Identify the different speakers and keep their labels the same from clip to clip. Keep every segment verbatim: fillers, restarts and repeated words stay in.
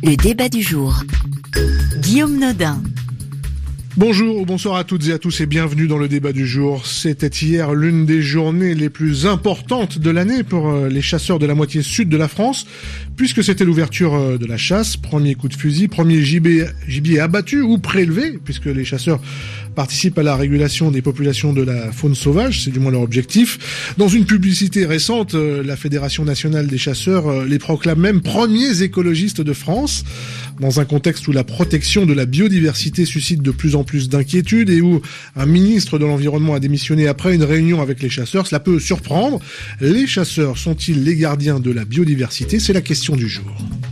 Speaker 1: Le débat du jour. Guillaume Nodin.
Speaker 2: Bonjour ou bonsoir à toutes et à tous et bienvenue dans le débat du jour. C'était hier l'une des journées les plus importantes de l'année pour les chasseurs de la moitié sud de la France, puisque c'était l'ouverture de la chasse, premier coup de fusil, premier gibier, gibier abattu ou prélevé, puisque les chasseurs participent à la régulation des populations de la faune sauvage, c'est du moins leur objectif. Dans une publicité récente, la Fédération nationale des chasseurs les proclame même premiers écologistes de France, dans un contexte où la protection de la biodiversité suscite de plus en plus d'inquiétudes et où un ministre de l'Environnement a démissionné après une réunion avec les chasseurs. Cela peut surprendre. Les chasseurs sont-ils les gardiens de la biodiversité ? C'est la question du jour.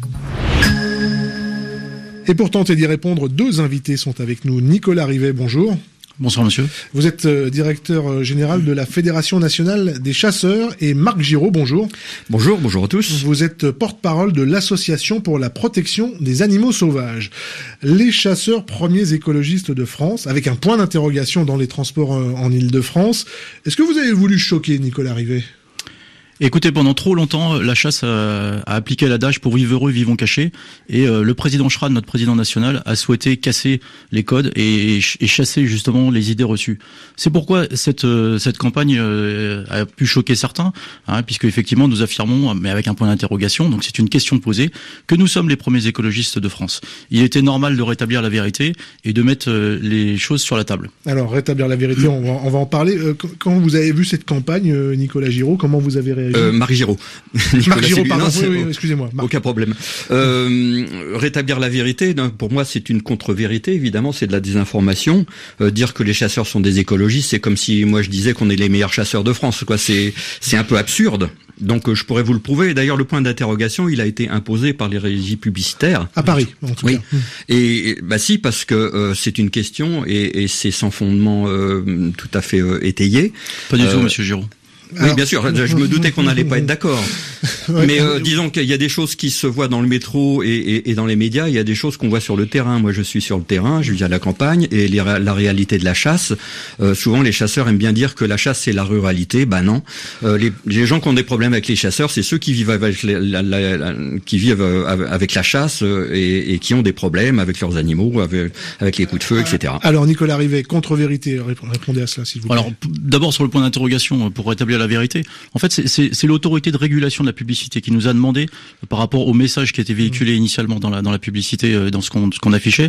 Speaker 2: Et pour tenter d'y répondre, deux invités sont avec nous. Nicolas Rivet, bonjour.
Speaker 3: Bonsoir monsieur.
Speaker 2: Vous êtes euh, directeur général de la Fédération nationale des chasseurs, et Marc Giraud, bonjour.
Speaker 4: Bonjour, bonjour à tous.
Speaker 2: Vous êtes porte-parole de l'Association pour la protection des animaux sauvages. Les chasseurs premiers écologistes de France, avec un point d'interrogation dans les transports en Île-de-France. Est-ce que vous avez voulu choquer Nicolas Rivet ?
Speaker 3: Écoutez, pendant trop longtemps, la chasse a, a appliqué l'adage pour vivre heureux, vivons cachés. Et euh, le président Schrade, notre président national, a souhaité casser les codes et, et chasser justement les idées reçues. C'est pourquoi cette euh, cette campagne euh, a pu choquer certains, hein, puisque effectivement nous affirmons, mais avec un point d'interrogation, donc c'est une question posée, que nous sommes les premiers écologistes de France. Il était normal de rétablir la vérité et de mettre euh, les choses sur la table.
Speaker 2: Alors rétablir la vérité, on va, on va en parler. Euh, quand vous avez vu cette campagne, euh, Nicolas Giraud, comment vous avez réagi ?
Speaker 4: Euh, Marc Giraud.
Speaker 2: Marc Giraud, pardon, oui, oui, excusez-moi. Marc.
Speaker 4: Aucun problème. Euh, rétablir la vérité, pour moi, c'est une contre-vérité, évidemment, c'est de la désinformation. Euh, dire que les chasseurs sont des écologistes, c'est comme si moi je disais qu'on est les meilleurs chasseurs de France, quoi. C'est, c'est un peu absurde. Donc euh, je pourrais vous le prouver. D'ailleurs, le point d'interrogation, il a été imposé par les régies publicitaires.
Speaker 2: À Paris, en tout
Speaker 4: oui.
Speaker 2: cas.
Speaker 4: Et, et bah si, parce que euh, c'est une question et, et c'est sans fondement euh, tout à fait euh, étayé.
Speaker 3: Pas du
Speaker 4: euh,
Speaker 3: tout, monsieur Giraud.
Speaker 4: Alors, oui, bien sûr, je me doutais qu'on n'allait pas être d'accord. Ouais, mais euh, disons qu'il y a des choses qui se voient dans le métro et, et, et dans les médias, il y a des choses qu'on voit sur le terrain. Moi, je suis sur le terrain, je vis à la campagne, et les, la réalité de la chasse, euh, souvent les chasseurs aiment bien dire que la chasse, c'est la ruralité. Ben non. Euh, les, les gens qui ont des problèmes avec les chasseurs, c'est ceux qui vivent avec la, la, la, la, qui vivent avec la chasse et, et qui ont des problèmes avec leurs animaux, avec, avec les coups de feu, et cetera.
Speaker 2: Alors, Nicolas Rivet, contre-vérité, répondez à cela, s'il vous plaît.
Speaker 3: Alors, d'abord sur le point d'interrogation, pour rétablir la vérité. En fait, c'est, c'est, c'est l'autorité de régulation de la publicité qui nous a demandé, par rapport au message qui a été véhiculé mmh. initialement dans la dans la publicité, dans ce qu'on ce qu'on affichait,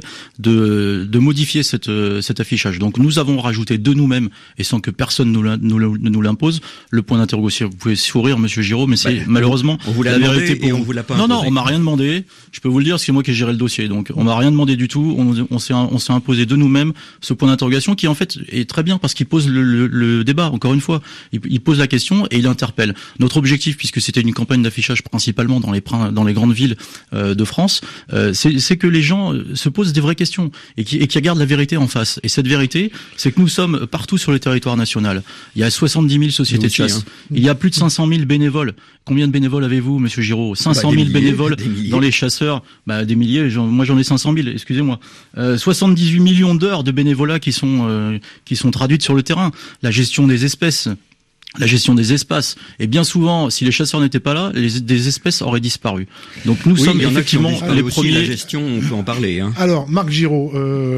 Speaker 3: de de modifier cette cet affichage. Donc nous avons rajouté de nous-mêmes et sans que personne nous nous, nous l'impose le point d'interrogation. Vous pouvez sourire, monsieur Giraud, mais c'est bah,
Speaker 4: malheureusement
Speaker 3: on vous l'a la vérité pour
Speaker 4: et on vous l'a pas
Speaker 3: non
Speaker 4: imposé.
Speaker 3: non, on m'a rien demandé. Je peux vous le dire, c'est moi qui ai géré le dossier. Donc on m'a rien demandé du tout. On, on s'est on s'est imposé de nous-mêmes ce point d'interrogation qui en fait est très bien parce qu'il pose le, le, le débat. Encore une fois, il, il pose la question et il interpelle. Notre objectif, puisque c'était une campagne d'affichage principalement dans les dans les grandes villes euh, de France, euh, c'est, c'est que les gens se posent des vraies questions et qui, et qui regardent la vérité en face. Et cette vérité, c'est que nous sommes partout sur le territoire national. Il y a soixante-dix mille sociétés aussi, de chasse. Hein. Il y a plus de cinq cent mille bénévoles. Combien de bénévoles avez-vous, monsieur Giraud ? cinq cent mille bah, bénévoles dans les chasseurs. Bah, des milliers. J'en, moi, j'en ai cinq cent mille. Excusez-moi. Euh, soixante-dix-huit millions d'heures de bénévolat qui sont euh, qui sont traduites sur le terrain. La gestion des espèces. La gestion des espaces. Et bien souvent, si les chasseurs n'étaient pas là, les, des espèces auraient disparu. Donc nous
Speaker 4: oui,
Speaker 3: sommes effectivement les
Speaker 4: aussi,
Speaker 3: premiers.
Speaker 4: La gestion, on peut en parler. Hein.
Speaker 2: Alors, Marc Giraud,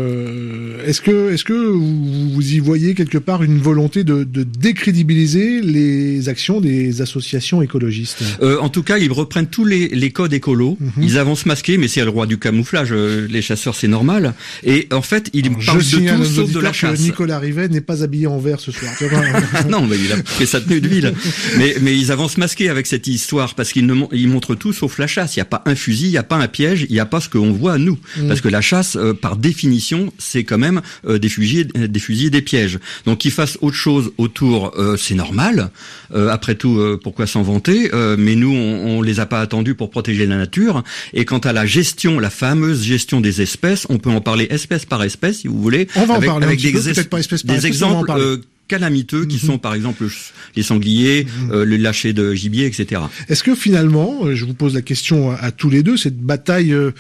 Speaker 2: euh, est-ce que est-ce que vous, vous y voyez quelque part une volonté de, de décrédibiliser les actions des associations écologistes ?
Speaker 4: euh, En tout cas, ils reprennent tous les, les codes écolos. Mm-hmm. Ils avancent masqués, mais c'est le roi du camouflage. Les chasseurs, c'est normal. Et en fait, ils Alors, parlent de tout sauf de la chasse.
Speaker 2: Nicolas Rivet n'est pas habillé en vert ce soir.
Speaker 4: Non, mais il a fait sa tenue de ville. Mais, mais ils avancent masqués avec cette histoire parce qu'ils ne ils montrent tout sauf la chasse. Il n'y a pas un fusil, il n'y a pas un piège, il n'y a pas ce qu'on voit nous. Mmh. Parce que la chasse, euh, par définition, c'est quand même euh, des fusils, des fusils, des pièges. Donc qu'ils fassent autre chose autour, euh, c'est normal. Euh, après tout, euh, pourquoi s'en vanter euh, Mais nous, on, on les a pas attendus pour protéger la nature. Et quant à la gestion, la fameuse gestion des espèces, on peut en parler espèce par espèce, si vous voulez.
Speaker 2: On va
Speaker 4: avec,
Speaker 2: en parler
Speaker 4: avec
Speaker 2: un
Speaker 4: des,
Speaker 2: petit peu, peut-être pas espèce par
Speaker 4: des
Speaker 2: espèce,
Speaker 4: exemples. calamiteux qui mmh. sont par exemple les sangliers, mmh. euh, le lâcher de gibier, et cetera.
Speaker 2: Est-ce que finalement, je vous pose la question à, à tous les deux, cette bataille euh,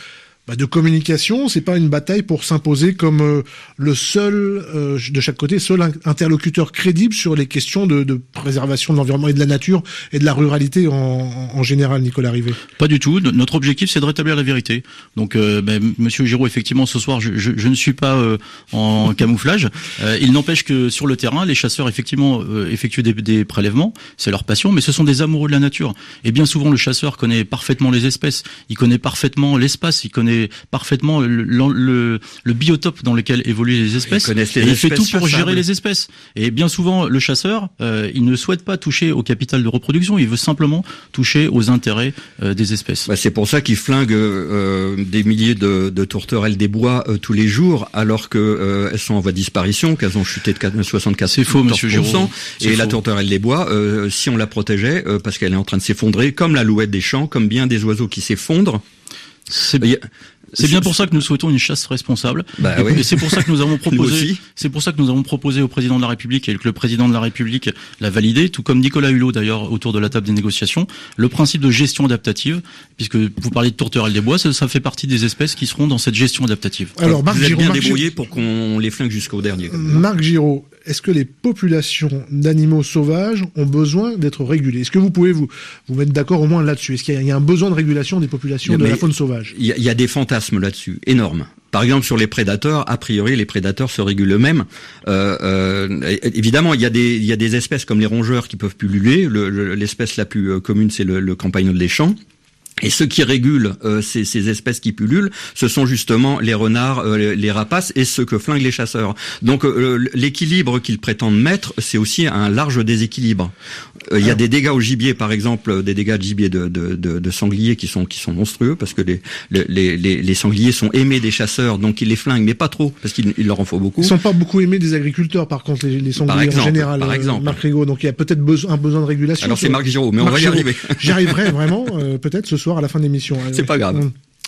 Speaker 2: bah, de communication. C'est pas une bataille pour s'imposer comme euh, le seul euh, de chaque côté, seul interlocuteur crédible sur les questions de, de préservation de l'environnement et de la nature et de la ruralité en, en, en général, Nicolas Rivet.
Speaker 3: Pas du tout. Notre objectif, c'est de rétablir la vérité. Donc, euh, ben, Monsieur Giraud, effectivement, ce soir, je, je, je ne suis pas euh, en camouflage. Euh, il n'empêche que sur le terrain, les chasseurs, effectivement, euh, effectuent des, des prélèvements. C'est leur passion, mais ce sont des amoureux de la nature. Et bien souvent, le chasseur connaît parfaitement les espèces. Il connaît parfaitement l'espace. Il connaît parfaitement le, le, le, le biotope dans lequel évoluent les espèces.
Speaker 4: Les
Speaker 3: et il fait tout pour
Speaker 4: chassables.
Speaker 3: gérer les espèces. Et bien souvent, le chasseur, euh, il ne souhaite pas toucher au capital de reproduction. Il veut simplement toucher aux intérêts euh, des espèces.
Speaker 4: Bah, c'est pour ça qu'ils flinguent euh, des milliers de, de tourterelles des bois euh, tous les jours, alors que euh, elles sont en voie de disparition, qu'elles ont chuté de soixante-quatre pour cent.
Speaker 3: C'est faux, Monsieur Giraud.
Speaker 4: Et la tourterelle des bois, euh, si on la protégeait, euh, parce qu'elle est en train de s'effondrer, comme la louette des champs, comme bien des oiseaux qui s'effondrent.
Speaker 3: C'est bien. C'est bien pour ça que nous souhaitons une chasse responsable.
Speaker 4: Bah
Speaker 3: et,
Speaker 4: oui.
Speaker 3: et c'est pour ça que nous avons proposé.
Speaker 4: Nous
Speaker 3: c'est pour ça que nous avons proposé au président de la République et que le président de la République l'a validé, tout comme Nicolas Hulot d'ailleurs autour de la table des négociations, le principe de gestion adaptative, puisque vous parlez de tourterelles des bois, ça, ça fait partie des espèces qui seront dans cette gestion adaptative.
Speaker 2: Alors, Marc
Speaker 4: vous êtes
Speaker 2: Giraud,
Speaker 4: bien
Speaker 2: Marc
Speaker 4: débrouillé
Speaker 2: Giraud,
Speaker 4: pour qu'on les flingue jusqu'au dernier.
Speaker 2: Marc Giraud, est-ce que les populations d'animaux sauvages ont besoin d'être régulées? Est-ce que vous pouvez vous vous mettre d'accord au moins là-dessus? Est-ce qu'il y a, il y a un besoin de régulation des populations
Speaker 4: Mais
Speaker 2: de la faune sauvage?
Speaker 4: Il y, y a des fantasmes là-dessus, énormes. Par exemple, sur les prédateurs, a priori, les prédateurs se régulent eux-mêmes. Euh, euh, évidemment, il y a des il y a des espèces comme les rongeurs qui peuvent pulluler. Le, le, l'espèce la plus euh, commune, c'est le, le campagnol des champs. Et ceux qui régulent euh, ces, ces espèces qui pullulent, ce sont justement les renards, euh, les rapaces et ceux que flinguent les chasseurs. Donc euh, l'équilibre qu'ils prétendent mettre, c'est aussi un large déséquilibre. Euh, il y a des dégâts au gibier, par exemple, des dégâts de gibier de, de, de, de sangliers qui sont qui sont monstrueux parce que les les, les, les sangliers sont aimés des chasseurs, donc ils les flinguent, mais pas trop parce qu'il leur en faut beaucoup.
Speaker 2: Ils sont pas beaucoup aimés des agriculteurs, par contre, les, les sangliers
Speaker 4: exemple,
Speaker 2: en général.
Speaker 4: par exemple.
Speaker 2: Euh, Marc Rigaud, donc il y a peut-être besoin, un besoin de régulation.
Speaker 4: Alors c'est Marc Giraud, mais
Speaker 2: Marc
Speaker 4: on va y
Speaker 2: Giraud.
Speaker 4: arriver.
Speaker 2: J'y arriverai vraiment, euh, peut-être ce soir à la fin de l'émission.
Speaker 4: C'est pas grave.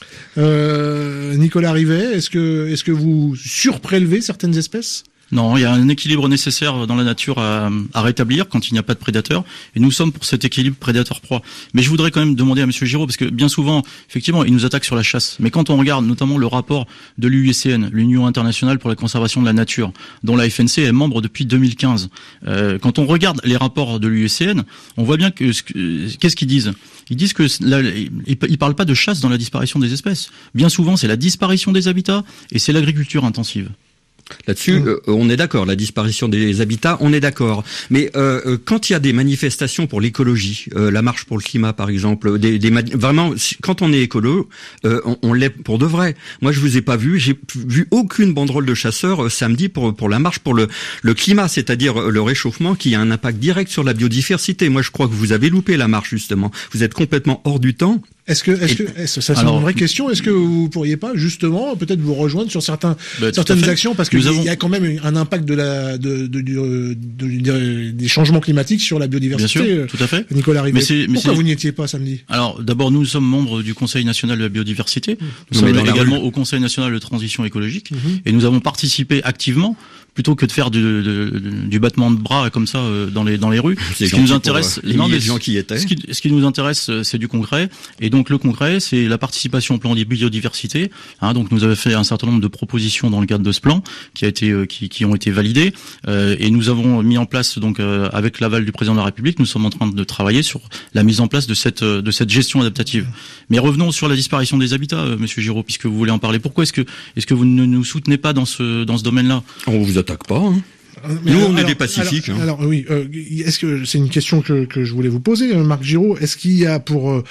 Speaker 2: Euh, Nicolas Rivet, est-ce que est-ce que vous surprélevez certaines espèces?
Speaker 3: Non, il y a un équilibre nécessaire dans la nature à, à rétablir quand il n'y a pas de prédateurs. Et nous sommes pour cet équilibre prédateur-proie. Mais je voudrais quand même demander à Monsieur Giraud, parce que bien souvent, effectivement, il nous attaque sur la chasse. Mais quand on regarde notamment le rapport de l'U I C N, l'Union internationale pour la conservation de la nature, dont la F N C est membre depuis deux mille quinze, euh, quand on regarde les rapports de l'U I C N, on voit bien que qu'est-ce qu'ils disent? Ils disent que là, ils parlent pas de chasse dans la disparition des espèces. Bien souvent, c'est la disparition des habitats et c'est l'agriculture intensive.
Speaker 4: Là-dessus, mmh. euh, on est d'accord. La disparition des habitats, on est d'accord. Mais euh, quand il y a des manifestations pour l'écologie, euh, la marche pour le climat, par exemple, des, des mani- vraiment, quand on est écolo, euh, on, on l'est pour de vrai. Moi, je vous ai pas vu, j'ai vu aucune banderole de chasseurs euh, samedi pour pour la marche pour le le climat, c'est-à-dire le réchauffement, qui a un impact direct sur la biodiversité. Moi, je crois que vous avez loupé la marche justement. Vous êtes complètement hors du temps.
Speaker 2: Est-ce que, est-ce que, est-ce, ça c'est une vraie question. Est-ce que vous pourriez pas justement peut-être vous rejoindre sur certains, bah, certaines actions parce qu'il avons... y a quand même un impact de la, de, de, de, de, de des changements climatiques sur la biodiversité.
Speaker 3: Bien sûr, tout à fait.
Speaker 2: Nicolas Rivet.
Speaker 3: Mais c'est, mais
Speaker 2: Pourquoi
Speaker 3: c'est...
Speaker 2: vous n'y étiez pas samedi?
Speaker 3: Alors, d'abord, nous sommes membres du Conseil national de la biodiversité. Nous
Speaker 4: non,
Speaker 3: sommes également au Conseil national de transition écologique. Mm-hmm. Et nous avons participé activement, plutôt que de faire du, de, de, du battement de bras comme ça euh, dans les dans les rues.
Speaker 4: C'est
Speaker 3: ce qui nous intéresse,
Speaker 4: les
Speaker 3: non,
Speaker 4: mais gens qui étaient.
Speaker 3: Ce qui, ce qui nous intéresse, c'est du concret. Et donc le concret, c'est la participation au plan de biodiversité. Hein, donc nous avons fait un certain nombre de propositions dans le cadre de ce plan qui a été euh, qui, qui ont été validées. Euh, et nous avons mis en place donc euh, avec l'aval du président de la République, nous sommes en train de travailler sur la mise en place de cette de cette gestion adaptative. Mais revenons sur la disparition des habitats, euh, Monsieur Giraud, puisque vous voulez en parler. Pourquoi est-ce que est-ce que vous ne nous soutenez pas dans ce dans ce domaine-là?
Speaker 4: On vous attaque pas. Hein. Mais Nous, alors, on est des pacifiques.
Speaker 2: Alors,
Speaker 4: hein.
Speaker 2: alors oui, euh, est-ce que c'est une question que, que je voulais vous poser, Marc Giraud? Est-ce qu'il y a pour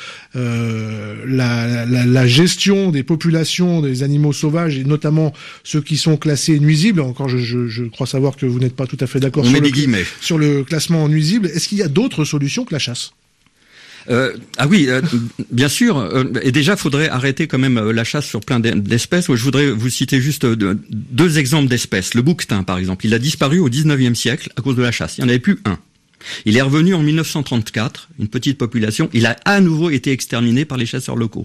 Speaker 2: euh, la, la, la gestion des populations des animaux sauvages et notamment ceux qui sont classés nuisibles, encore je, je, je crois savoir que vous n'êtes pas tout à fait d'accord
Speaker 4: on
Speaker 2: sur
Speaker 4: met
Speaker 2: le,
Speaker 4: des guillemets.
Speaker 2: sur le classement nuisible, est-ce qu'il y a d'autres solutions que la chasse?
Speaker 4: Euh, ah oui, euh, bien sûr. Euh, et déjà, faudrait arrêter quand même euh, la chasse sur plein d'espèces. Je voudrais vous citer juste euh, deux exemples d'espèces. Le bouquetin, par exemple, il a disparu au dix-neuvième siècle à cause de la chasse. Il n'y en avait plus un. Il est revenu en mille neuf cent trente-quatre, une petite population. Il a à nouveau été exterminé par les chasseurs locaux.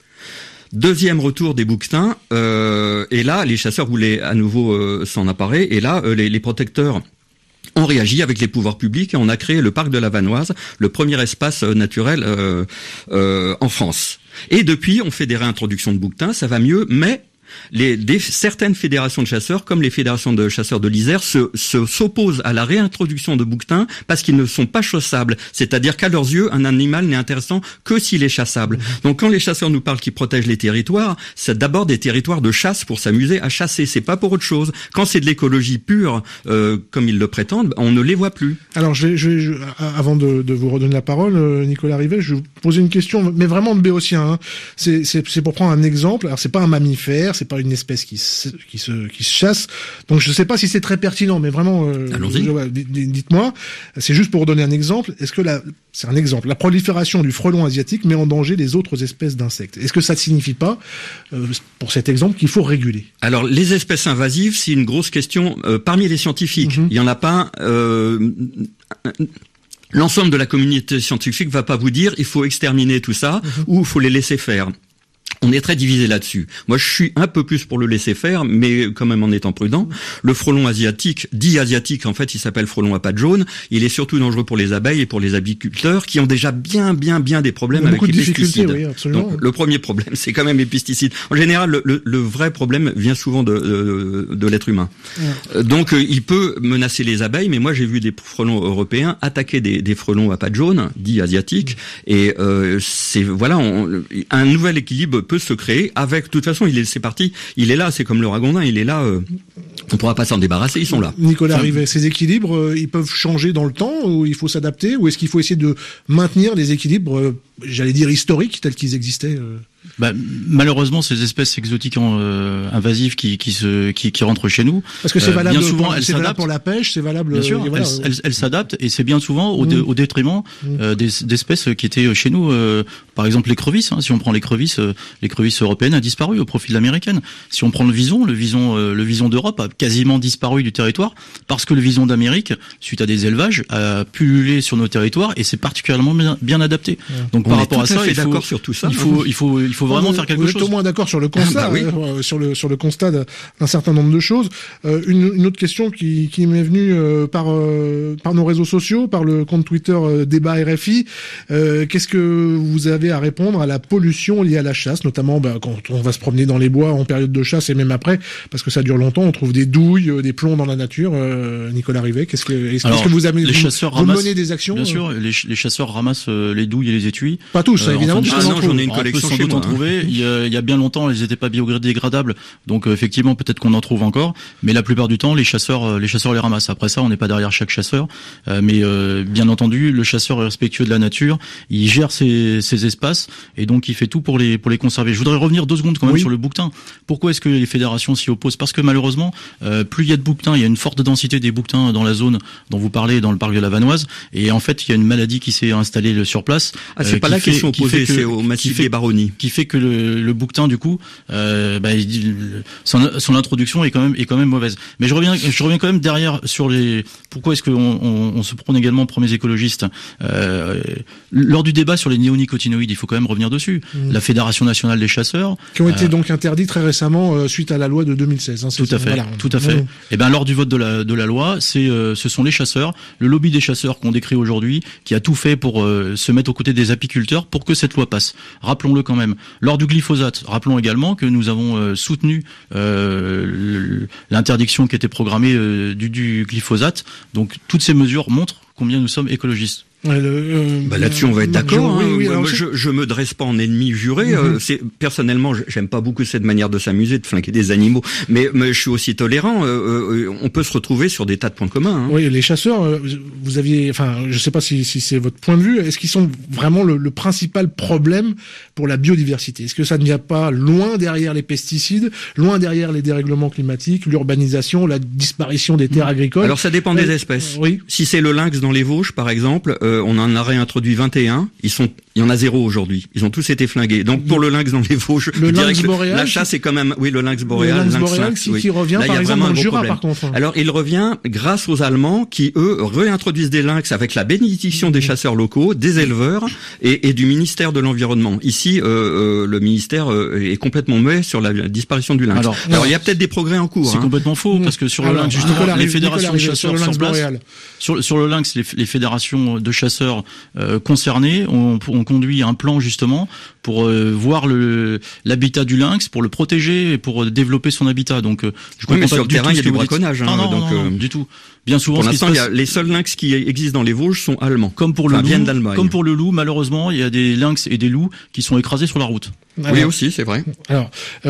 Speaker 4: Deuxième retour des bouquetins. Euh, et là, les chasseurs voulaient à nouveau euh, s'en emparer. Et là, euh, les, les protecteurs on réagit avec les pouvoirs publics et on a créé le parc de la Vanoise, le premier espace naturel euh, euh, en France. Et depuis, on fait des réintroductions de bouquetins, ça va mieux, mais Les, des, certaines fédérations de chasseurs, comme les fédérations de chasseurs de l'Isère, se, se, s'opposent à la réintroduction de bouquetins parce qu'ils ne sont pas chaussables. C'est-à-dire qu'à leurs yeux, un animal n'est intéressant que s'il est chassable. Donc quand les chasseurs nous parlent qu'ils protègent les territoires, c'est d'abord des territoires de chasse pour s'amuser à chasser. C'est pas pour autre chose. Quand c'est de l'écologie pure, euh, comme ils le prétendent, on ne les voit plus.
Speaker 2: Alors, je vais, je vais, je, avant de, de vous redonner la parole, Nicolas Rivet, je vais vous poser une question, mais vraiment de béotien. Hein. C'est, c'est, c'est pour prendre un exemple. Alors, c'est pas un mammifère, c'est pas une espèce qui se, qui se, qui se chasse. Donc je sais pas si c'est très pertinent, mais vraiment, euh,
Speaker 4: Allons-y.
Speaker 2: Euh, dites-moi. C'est juste pour donner un exemple. Est-ce que la, c'est un exemple. La prolifération du frelon asiatique met en danger les autres espèces d'insectes. Est-ce que ça ne signifie pas, euh, pour cet exemple, qu'il faut réguler?
Speaker 4: Alors les espèces invasives, c'est une grosse question euh, parmi les scientifiques. Mm-hmm. Il y en a pas. Euh, L'ensemble de la communauté scientifique va pas vous dire il faut exterminer tout ça mm-hmm. ou il faut les laisser faire. On est très divisé là-dessus. Moi, je suis un peu plus pour le laisser faire, mais quand même en étant prudent. Le frelon asiatique, dit asiatique, en fait, il s'appelle frelon à pattes jaunes. Il est surtout dangereux pour les abeilles et pour les apiculteurs qui ont déjà bien, bien, bien des problèmes avec les pesticides.
Speaker 2: Oui, absolument.
Speaker 4: Donc, le premier problème, c'est quand même les pesticides. En général, le, le, le vrai problème vient souvent de, de, de l'être humain. Ouais. Donc, il peut menacer les abeilles, mais moi, j'ai vu des frelons européens attaquer des, des frelons à pattes jaunes, dits asiatiques, et euh, c'est voilà, on, un nouvel équilibre peut se créer avec, de toute façon, il est, c'est parti, il est là, c'est comme le ragondin, il est là, euh, on pourra pas s'en débarrasser, ils sont là.
Speaker 2: Nicolas Rivet, ces équilibres, euh, ils peuvent changer dans le temps, ou il faut s'adapter, ou est-ce qu'il faut essayer de maintenir les équilibres, euh, j'allais dire historiques, tels qu'ils existaient euh...
Speaker 3: Bah, malheureusement, ces espèces exotiques euh, invasives qui qui se qui, qui rentrent chez nous,
Speaker 2: parce que c'est valable,
Speaker 3: euh, bien souvent,
Speaker 2: pour,
Speaker 3: elles
Speaker 2: c'est valable pour la pêche, c'est valable.
Speaker 3: Bien sûr,
Speaker 2: euh, voilà.
Speaker 3: elles, elles, elles s'adaptent et c'est bien souvent au, dé, mmh. au détriment euh, des, d'espèces qui étaient chez nous. Euh, par exemple, l'écrevisse. Hein, si on prend l'écrevisse, euh, l'écrevisse européenne a disparu au profit de l'américaine. Si on prend le vison, le vison, euh, le vison d'Europe a quasiment disparu du territoire parce que le vison d'Amérique, suite à des élevages, a pullulé sur nos territoires et c'est particulièrement bien, bien adapté. Ouais. Donc
Speaker 4: on
Speaker 3: par rapport à ça,
Speaker 4: il
Speaker 3: faut,
Speaker 4: d'accord sur tout ça.
Speaker 3: Il faut, il faut, il faut vraiment
Speaker 2: on,
Speaker 3: faire quelque
Speaker 2: on
Speaker 3: chose.
Speaker 2: Est au moins d'accord sur le constat,
Speaker 4: ah bah oui.
Speaker 2: euh, sur le sur le constat d'un certain nombre de choses. Euh, une, une autre question qui, qui m'est venue euh, par euh, par nos réseaux sociaux, par le compte Twitter euh, Débat R F I. Euh, qu'est-ce que vous avez à répondre à la pollution liée à la chasse, notamment bah, quand on va se promener dans les bois en période de chasse et même après, parce que ça dure longtemps, on trouve des douilles, euh, des plombs dans la nature. Euh, Nicolas Rivet, qu'est-ce que est-ce, Alors, est-ce que vous avez
Speaker 3: les
Speaker 2: vous,
Speaker 3: chasseurs
Speaker 2: vous
Speaker 3: ramassent,
Speaker 2: menez des actions?
Speaker 3: Bien sûr, les, les chasseurs ramassent euh, les douilles et les étuis.
Speaker 2: Pas tous, euh, évidemment.
Speaker 4: Ah non, j'en ai une collection
Speaker 3: chez moi. En trouver. Il y a, il y a bien longtemps, elles n'étaient pas biodégradables, donc euh, effectivement, peut-être qu'on en trouve encore, mais la plupart du temps, les chasseurs, euh, les chasseurs les ramassent. Après ça, on n'est pas derrière chaque chasseur, euh, mais euh, bien entendu, le chasseur est respectueux de la nature, il gère ses, ses espaces et donc il fait tout pour les pour les conserver. Je voudrais revenir deux secondes quand même oui. sur le bouquetin. Pourquoi est-ce que les fédérations s'y opposent? Parce que malheureusement, euh, plus il y a de bouquetins, il y a une forte densité des bouquetins dans la zone dont vous parlez, dans le parc de la Vanoise, et en fait, il y a une maladie qui s'est installée sur place.
Speaker 4: Ah, c'est euh, pas là qu'ils sont opposés, c'est au massif des Baronnies.
Speaker 3: Qui fait que le, le bouquetin, du coup, euh, bah, son, son introduction est quand même est quand même mauvaise. Mais je reviens, je reviens quand même derrière sur les. Pourquoi est-ce qu'on on, on se prône également premiers écologistes euh, lors du débat sur les néonicotinoïdes, il faut quand même revenir dessus. Mmh. La Fédération nationale des chasseurs,
Speaker 2: qui ont été
Speaker 3: euh,
Speaker 2: donc interdits très récemment euh, suite à la loi de deux mille seize. Hein,
Speaker 3: tout à fait, voilà. tout à fait. Mmh. Et ben lors du vote de la de la loi, c'est euh, ce sont les chasseurs, le lobby des chasseurs qu'on décrit aujourd'hui, qui a tout fait pour euh, se mettre aux côtés des apiculteurs pour que cette loi passe. Rappelons-le quand même. Lors du glyphosate, rappelons également que nous avons euh, soutenu euh, l'interdiction qui était programmée euh, du, du glyphosate. Donc toutes ces mesures montrent combien nous sommes écologistes.
Speaker 2: Ouais, le, euh,
Speaker 4: bah là-dessus on va être d'accord.
Speaker 2: Oui,
Speaker 4: hein.
Speaker 2: oui,
Speaker 4: moi, je, je me dresse pas en ennemi juré. Mm-hmm. Euh, c'est personnellement, j'aime pas beaucoup cette manière de s'amuser, de flinguer des animaux, mais, mais je suis aussi tolérant. Euh, euh, on peut se retrouver sur des tas de points communs. Hein.
Speaker 2: Oui, les chasseurs, euh, vous aviez, enfin, je sais pas si, si c'est votre point de vue. Est-ce qu'ils sont vraiment le, le principal problème pour la biodiversité? Est-ce que ça ne vient pas loin derrière les pesticides, loin derrière les dérèglements climatiques, l'urbanisation, la disparition des terres agricoles?
Speaker 4: Alors ça dépend des espèces.
Speaker 2: Oui.
Speaker 4: Si c'est le lynx dans les Vosges, par exemple. Euh, on en a réintroduit vingt et un. Ils sont Il y en a zéro aujourd'hui. Ils ont tous été flingués. Donc pour le lynx dans les Vosges,
Speaker 2: le
Speaker 4: je dirais
Speaker 2: lynx
Speaker 4: que
Speaker 2: boréal,
Speaker 4: la chasse est quand même, oui, le lynx boréal,
Speaker 2: le lynx,
Speaker 4: lynx
Speaker 2: boréal
Speaker 4: lynx,
Speaker 2: qui,
Speaker 4: oui.
Speaker 2: qui revient
Speaker 4: Là,
Speaker 2: par exemple dans le Jura par contre.
Speaker 4: Alors il revient grâce aux Allemands qui eux réintroduisent des lynx avec la bénédiction des chasseurs locaux, des éleveurs et, et du ministère de l'environnement. Ici, euh, euh, le ministère euh, est complètement muet sur la, la disparition du lynx.
Speaker 3: Alors,
Speaker 4: alors il y a peut-être des progrès en cours.
Speaker 3: C'est
Speaker 4: hein.
Speaker 3: complètement faux parce que sur le
Speaker 2: alors,
Speaker 3: lynx, justement,
Speaker 2: Nicolas
Speaker 3: les
Speaker 2: Rive,
Speaker 3: fédérations
Speaker 2: Nicolas
Speaker 3: de
Speaker 2: Rive, sur
Speaker 3: chasseurs
Speaker 2: le lynx
Speaker 3: sur place,
Speaker 2: boréal.
Speaker 3: sur, sur le lynx, les, les fédérations de chasseurs euh, concernés ont, ont conduit un plan justement pour euh, voir le l'habitat du lynx, pour le protéger et pour euh, développer son habitat. Donc, euh, je
Speaker 4: oui, mais
Speaker 3: comprends
Speaker 4: sur
Speaker 3: pas
Speaker 4: le terrain, il y a
Speaker 3: du
Speaker 4: du
Speaker 3: tout ce que vous dites.
Speaker 4: braconnage. Hein,
Speaker 3: Ah non,
Speaker 4: donc,
Speaker 3: non, non,
Speaker 4: euh,
Speaker 3: du tout. Bien souvent,
Speaker 4: pour
Speaker 3: ce qui se
Speaker 4: l'instant, il y
Speaker 3: passe,
Speaker 4: a les seuls lynx qui existent dans les Vosges sont allemands.
Speaker 3: comme pour le
Speaker 4: enfin, viennent
Speaker 3: loup,
Speaker 4: d'Allemagne.
Speaker 3: comme pour le loup, malheureusement, il y a des lynx et des loups qui sont écrasés sur la route.
Speaker 4: Oui
Speaker 2: Alors,
Speaker 4: aussi, c'est vrai.
Speaker 2: Alors,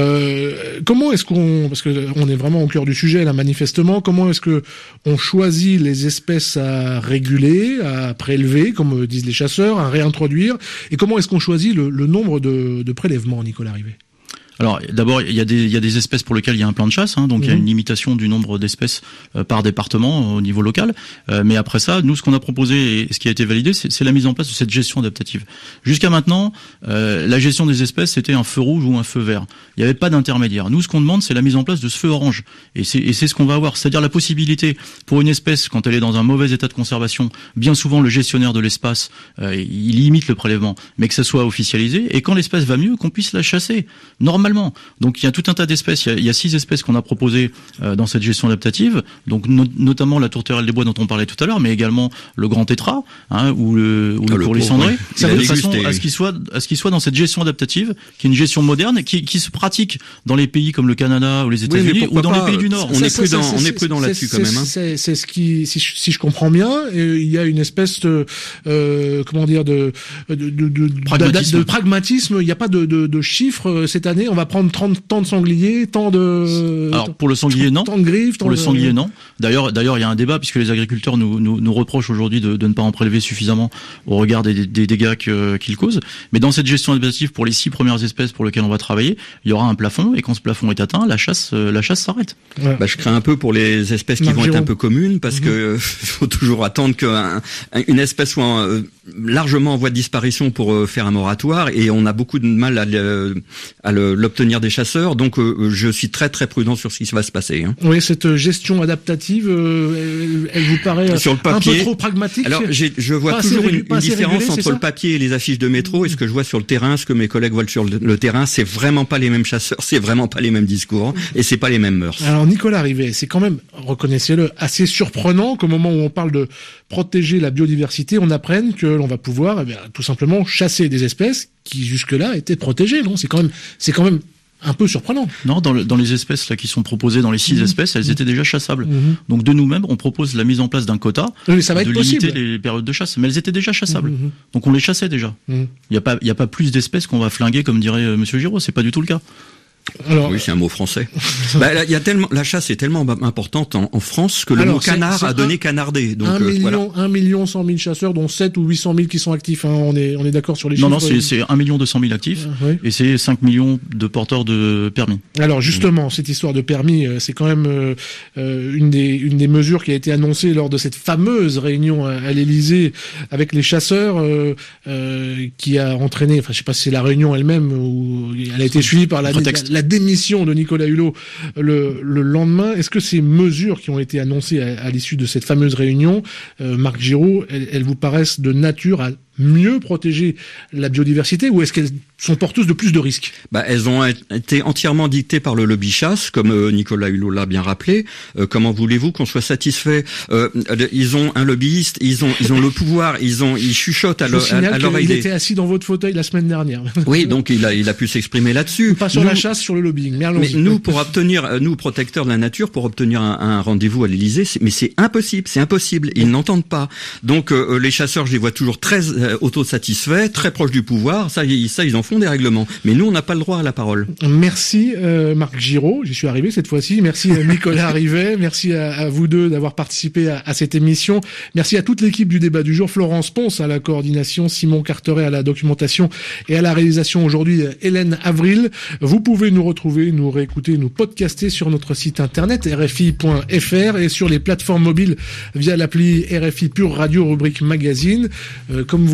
Speaker 2: euh, comment est-ce qu'on, parce que on est vraiment au cœur du sujet là, manifestement, comment est-ce que on choisit les espèces à réguler, à prélever, comme disent les chasseurs, à réintroduire, et comment est-ce qu'on choisit le, le nombre de, de prélèvements, Nicolas Rivet?
Speaker 3: Alors, d'abord, il y a des, il y a des espèces pour lesquelles il y a un plan de chasse, hein, donc mmh. il y a une limitation du nombre d'espèces euh, par département au niveau local. Euh, mais après ça, nous, ce qu'on a proposé et ce qui a été validé, c'est, c'est la mise en place de cette gestion adaptative. Jusqu'à maintenant, euh, la gestion des espèces, c'était un feu rouge ou un feu vert. Il n'y avait pas d'intermédiaire. Nous, ce qu'on demande, c'est la mise en place de ce feu orange. Et c'est, et c'est ce qu'on va avoir. C'est-à-dire la possibilité pour une espèce, quand elle est dans un mauvais état de conservation, bien souvent, le gestionnaire de l'espace, euh, il limite le prélèvement, mais que ça soit officialisé. Et quand l'espèce va mieux, qu'on puisse la chasser. Normalement. Donc il y a tout un tas d'espèces, il y a, il y a six espèces qu'on a proposées euh, dans cette gestion adaptative, donc no- notamment la tourterelle des bois dont on parlait tout à l'heure, mais également le grand tétras, hein, ou le, ou
Speaker 4: ah,
Speaker 3: le courlis cendré,
Speaker 4: ouais.
Speaker 3: ça de façon
Speaker 4: dégusté,
Speaker 3: à ce qu'il soit, à ce qu'il soit dans cette gestion adaptative, qui est une gestion moderne, qui, qui se pratique dans les pays comme le Canada ou les États-Unis
Speaker 4: oui,
Speaker 3: ou dans
Speaker 4: pas,
Speaker 3: les pays du Nord.
Speaker 4: On est prudent, on est prudent là-dessus quand même. Hein.
Speaker 2: C'est, c'est ce qui, si je, si je comprends bien, il y a une espèce de, euh, comment dire, de, de, de, de
Speaker 3: pragmatisme.
Speaker 2: de pragmatisme. Il n'y a pas de, de, de chiffres cette année. On va prendre trente, tant de sangliers, tant de.
Speaker 3: Alors pour le sanglier non.
Speaker 2: Tant de griffes.
Speaker 3: Pour le sanglier non. D'ailleurs, d'ailleurs, il y a un débat puisque les agriculteurs nous, nous, nous reprochent aujourd'hui de, de ne pas en prélever suffisamment au regard des, des, des dégâts que, qu'ils causent. Mais dans cette gestion adaptative, pour les six premières espèces pour lesquelles on va travailler, il y aura un plafond et quand ce plafond est atteint, la chasse, la chasse s'arrête.
Speaker 2: Ouais.
Speaker 4: Bah, je crains un peu pour les espèces qui
Speaker 2: Marc
Speaker 4: vont
Speaker 2: Giraud.
Speaker 4: être un peu communes parce mmh. que faut toujours attendre qu'une espèce soit euh, largement en voie de disparition pour euh, faire un moratoire et on a beaucoup de mal à, le, à le, l'obtenir des chasseurs. Donc euh, je suis très très prudent sur ce qui va se passer. Hein.
Speaker 2: Oui, cette gestion adaptative, euh, elle, elle vous paraît
Speaker 4: sur le papier,
Speaker 2: un peu trop pragmatique.
Speaker 4: Alors j'ai, je vois
Speaker 2: pas
Speaker 4: toujours
Speaker 2: régul-
Speaker 4: une, une différence
Speaker 2: régulé,
Speaker 4: entre le papier et les affiches de métro et ce que je vois sur le terrain, ce que mes collègues voient sur le, le terrain. C'est vraiment pas les mêmes chasseurs, c'est vraiment pas les mêmes discours et c'est pas les mêmes mœurs.
Speaker 2: Alors Nicolas Rivet, c'est quand même, reconnaissez-le, assez surprenant qu'au moment où on parle de protéger la biodiversité, on apprenne que l'on va pouvoir, eh bien, tout simplement chasser des espèces qui jusque-là étaient protégées. Non, c'est quand même, c'est quand même un peu surprenant.
Speaker 3: Non, dans, le, dans les espèces là qui sont proposées, dans les six mmh. espèces, elles étaient déjà chassables. Mmh. Donc de nous-mêmes, on propose la mise en place d'un quota
Speaker 2: oui, ça va
Speaker 3: de
Speaker 2: être
Speaker 3: limiter
Speaker 2: possible.
Speaker 3: les périodes de chasse, mais elles étaient déjà chassables.
Speaker 2: Mmh.
Speaker 3: Donc on les chassait déjà. Il mmh. n'y a pas, il y a pas plus d'espèces qu'on va flinguer, comme dirait euh, Monsieur Giraud. C'est pas du tout le cas.
Speaker 4: Alors, oui, c'est un mot français. bah, là, il y a tellement, la chasse est tellement importante en, en France que le
Speaker 2: alors,
Speaker 4: mot canard
Speaker 2: c'est, c'est
Speaker 4: a donné
Speaker 2: un,
Speaker 4: canardé. Donc,
Speaker 2: un
Speaker 4: euh,
Speaker 2: million,
Speaker 4: voilà.
Speaker 2: un million cent mille chasseurs, dont sept ou huit cent mille qui sont actifs. Hein. On est, on est d'accord sur les
Speaker 3: non,
Speaker 2: chiffres.
Speaker 3: Non, non, c'est, c'est un million deux cent mille actifs
Speaker 2: euh, oui.
Speaker 3: et c'est cinq millions de porteurs de permis.
Speaker 2: Alors justement, cette histoire de permis, c'est quand même euh, une des, une des mesures qui a été annoncée lors de cette fameuse réunion à, à l'Élysée avec les chasseurs, euh, euh, qui a entraîné, enfin, je sais pas si c'est la réunion elle-même ou elle a été suivie par la, la, la démission de Nicolas Hulot le, le lendemain. Est-ce que ces mesures qui ont été annoncées à, à l'issue de cette fameuse réunion, euh, Marc Giraud, elles, elles vous paraissent de nature à mieux protéger la biodiversité ou est-ce qu'elles sont porteuses de plus de risques?
Speaker 4: Bah, elles ont été entièrement dictées par le lobby chasse, comme euh, Nicolas Hulot l'a bien rappelé. Euh, comment voulez-vous qu'on soit satisfait? euh, Ils ont un lobbyiste, ils ont ils ont le pouvoir, ils ont ils chuchotent à, le, à, à l'oreille.
Speaker 2: Il était assis dans votre fauteuil la semaine dernière.
Speaker 4: Oui, donc il a il a pu s'exprimer là-dessus.
Speaker 2: Pas sur nous, la chasse, sur le lobbying. Mais,
Speaker 4: mais nous, pour obtenir, nous protecteurs de la nature, pour obtenir un, un rendez-vous à l'Élysée, c'est, mais c'est impossible, c'est impossible. Ils n'entendent pas. Donc euh, les chasseurs, je les vois toujours très euh, autosatisfaits, très proches du pouvoir. Ça, ils, ça, ils en font des règlements. Mais nous, on n'a pas le droit à la parole.
Speaker 2: Merci euh, Marc Giraud, j'y suis arrivé cette fois-ci. Merci euh, Nicolas Rivet. Merci à, à vous deux d'avoir participé à, à cette émission. Merci à toute l'équipe du débat du jour. Florence Ponce à la coordination, Simon Carteret à la documentation et à la réalisation aujourd'hui, Hélène Avril. Vous pouvez nous retrouver, nous réécouter, nous podcaster sur notre site internet r f i point f r et sur les plateformes mobiles via l'appli R F I Pure Radio rubrique magazine. Euh, comme vous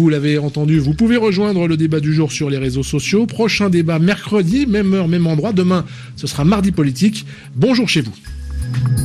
Speaker 2: vous l'avez entendu, vous pouvez rejoindre le débat du jour sur les réseaux sociaux. Prochain débat mercredi, même heure, même endroit. Demain, ce sera mardi politique. Bonjour chez vous.